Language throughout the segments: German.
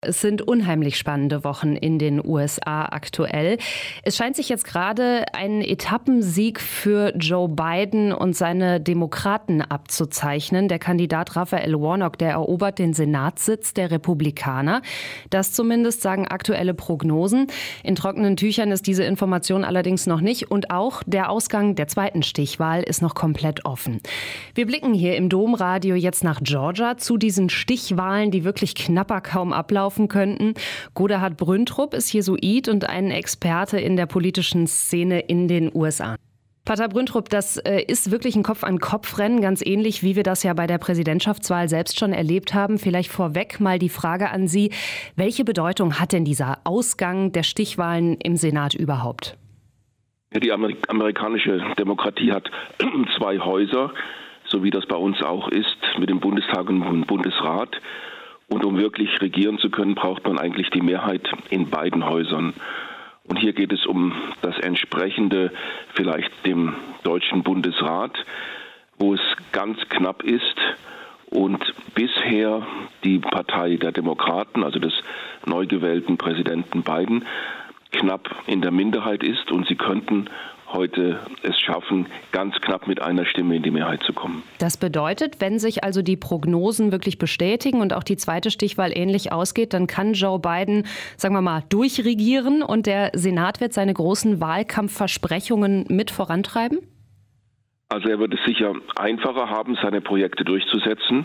Es sind unheimlich spannende Wochen in den USA aktuell. Es scheint sich jetzt gerade ein Etappensieg für Joe Biden und seine Demokraten abzuzeichnen. Der Kandidat Raphael Warnock, der erobert den Senatssitz der Republikaner. Das zumindest sagen aktuelle Prognosen. In trockenen Tüchern ist diese Information allerdings noch nicht. Und auch der Ausgang der zweiten Stichwahl ist noch komplett offen. Wir blicken hier im Domradio jetzt nach Georgia zu diesen Stichwahlen, die wirklich knapper kaum ablaufen könnten. Godehard Brüntrop ist Jesuit und ein Experte in der politischen Szene in den USA. Pater Brüntrop, das ist wirklich ein Kopf-an-Kopf-Rennen, ganz ähnlich wie wir das ja bei der Präsidentschaftswahl selbst schon erlebt haben. Vielleicht vorweg mal die Frage an Sie, welche Bedeutung hat denn dieser Ausgang der Stichwahlen im Senat überhaupt? Ja, die amerikanische Demokratie hat zwei Häuser, so wie das bei uns auch ist, mit dem Bundestag und dem Bundesrat. Und um wirklich regieren zu können, braucht man eigentlich die Mehrheit in beiden Häusern. Und hier geht es um das entsprechende, vielleicht dem Deutschen Bundesrat, wo es ganz knapp ist und bisher die Partei der Demokraten, also des neu gewählten Präsidenten Biden, knapp in der Minderheit ist und sie könnten heute es schaffen, ganz knapp mit einer Stimme in die Mehrheit zu kommen. Das bedeutet, wenn sich also die Prognosen wirklich bestätigen und auch die zweite Stichwahl ähnlich ausgeht, dann kann Joe Biden, sagen wir mal, durchregieren und der Senat wird seine großen Wahlkampfversprechungen mit vorantreiben? Also er wird es sicher einfacher haben, seine Projekte durchzusetzen,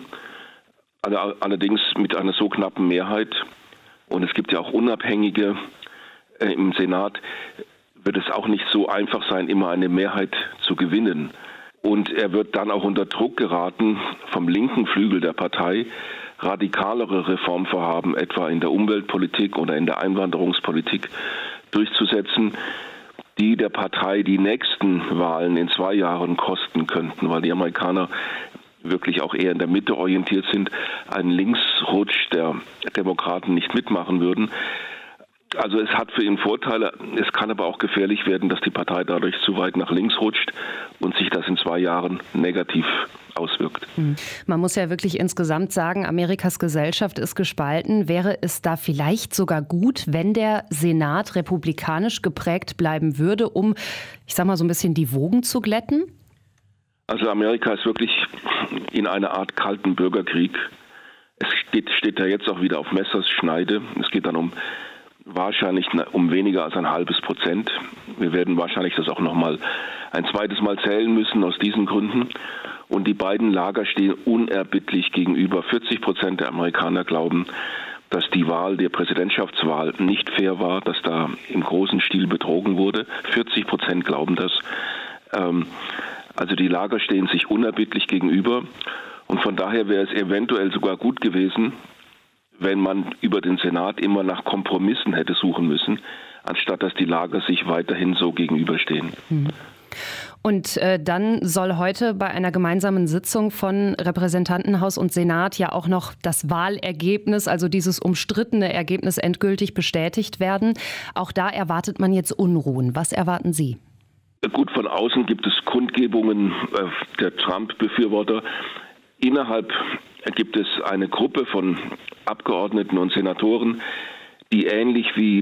allerdings mit einer so knappen Mehrheit. Und es gibt ja auch Unabhängige im Senat, wird es auch nicht so einfach sein, immer eine Mehrheit zu gewinnen. Und er wird dann auch unter Druck geraten, vom linken Flügel der Partei radikalere Reformvorhaben, etwa in der Umweltpolitik oder in der Einwanderungspolitik, durchzusetzen, die der Partei die nächsten Wahlen in 2 Jahren kosten könnten, weil die Amerikaner wirklich auch eher in der Mitte orientiert sind, einen Linksrutsch der Demokraten nicht mitmachen würden. Also es hat für ihn Vorteile, es kann aber auch gefährlich werden, dass die Partei dadurch zu weit nach links rutscht und sich das in 2 Jahren negativ auswirkt. Man muss ja wirklich insgesamt sagen, Amerikas Gesellschaft ist gespalten. Wäre es da vielleicht sogar gut, wenn der Senat republikanisch geprägt bleiben würde, um, ich sag mal, so ein bisschen die Wogen zu glätten? Also Amerika ist wirklich in einer Art kalten Bürgerkrieg. Es steht ja jetzt auch wieder auf Messerschneide. Es geht dann wahrscheinlich um weniger als 0,5%. Wir werden wahrscheinlich das auch noch mal ein zweites Mal zählen müssen aus diesen Gründen. Und die beiden Lager stehen unerbittlich gegenüber. 40% der Amerikaner glauben, dass die Wahl, der Präsidentschaftswahl, nicht fair war, dass da im großen Stil betrogen wurde. 40% glauben das. Also die Lager stehen sich unerbittlich gegenüber. Und von daher wäre es eventuell sogar gut gewesen, wenn man über den Senat immer nach Kompromissen hätte suchen müssen, anstatt dass die Lager sich weiterhin so gegenüberstehen. Und dann soll heute bei einer gemeinsamen Sitzung von Repräsentantenhaus und Senat ja auch noch das Wahlergebnis, also dieses umstrittene Ergebnis, endgültig bestätigt werden. Auch da erwartet man jetzt Unruhen. Was erwarten Sie? Gut, von außen gibt es Kundgebungen der Trump-Befürworter. Innerhalb gibt es eine Gruppe von Abgeordneten und Senatoren, die ähnlich wie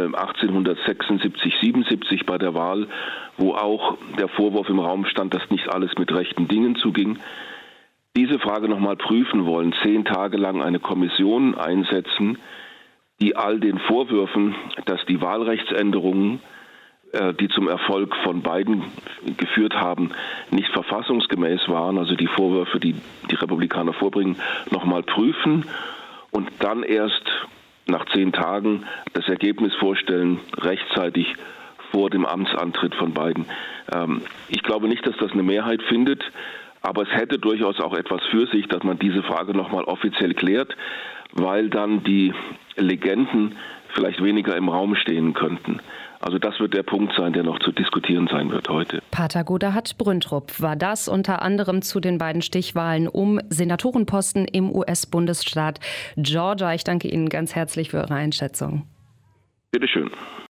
1876, 77 bei der Wahl, wo auch der Vorwurf im Raum stand, dass nicht alles mit rechten Dingen zuging, diese Frage nochmal prüfen wollen, 10 Tage lang eine Kommission einsetzen, die all den Vorwürfen, dass die Wahlrechtsänderungen, die zum Erfolg von Biden geführt haben, nicht verfassungsgemäß waren, also die Vorwürfe, die die Republikaner vorbringen, nochmal prüfen und dann erst nach 10 Tagen das Ergebnis vorstellen, rechtzeitig vor dem Amtsantritt von Biden. Ich glaube nicht, dass das eine Mehrheit findet, aber es hätte durchaus auch etwas für sich, dass man diese Frage nochmal offiziell klärt, weil dann die Legenden vielleicht weniger im Raum stehen könnten. Also das wird der Punkt sein, der noch zu diskutieren sein wird heute. Pater Godehard Brüntrop war das unter anderem zu den beiden Stichwahlen um Senatorenposten im US-Bundesstaat Georgia. Ich danke Ihnen ganz herzlich für Ihre Einschätzung. Bitte schön.